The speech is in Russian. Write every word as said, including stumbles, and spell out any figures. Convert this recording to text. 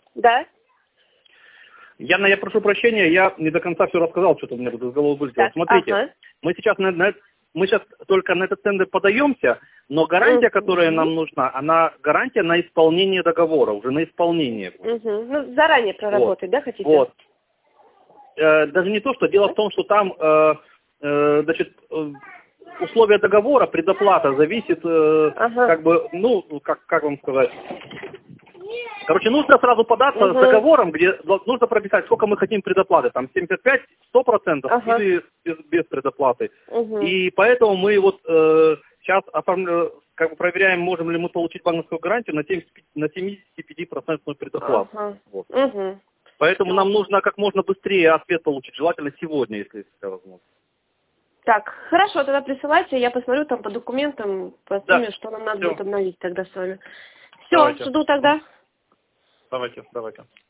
Да. Яна, я прошу прощения, я не до конца все рассказал, что-то у меня тут из головы вылетело. Так, Смотрите, ага. мы сейчас на, на, мы сейчас только на этот тендер подаемся, но гарантия, Угу. которая нам нужна, она гарантия на исполнение договора, уже на исполнение. Угу. Ну, заранее проработать, вот. да, хотите? Вот. Э, даже не то, что дело в том, что там, э, э, значит, э, условия договора, предоплата зависит, э, Ага. как бы, ну, как, как вам сказать... Короче, нужно сразу податься Угу. с договором, где нужно прописать, сколько мы хотим предоплаты, там семьдесят пять - сто процентов Ага. или без, без предоплаты. Угу. И поэтому мы вот э, сейчас оформля, как бы проверяем, можем ли мы получить банковскую гарантию на семьдесят пять процентов предоплату. Ага. Вот. Угу. Поэтому нам нужно как можно быстрее ответ получить, желательно сегодня, если это возможно. Так, хорошо, тогда присылайте, я посмотрю там по документам, по Да. сумме, что нам надо Всё. будет обновить тогда с вами. Все, Давайте. жду тогда. Давайте, давайте.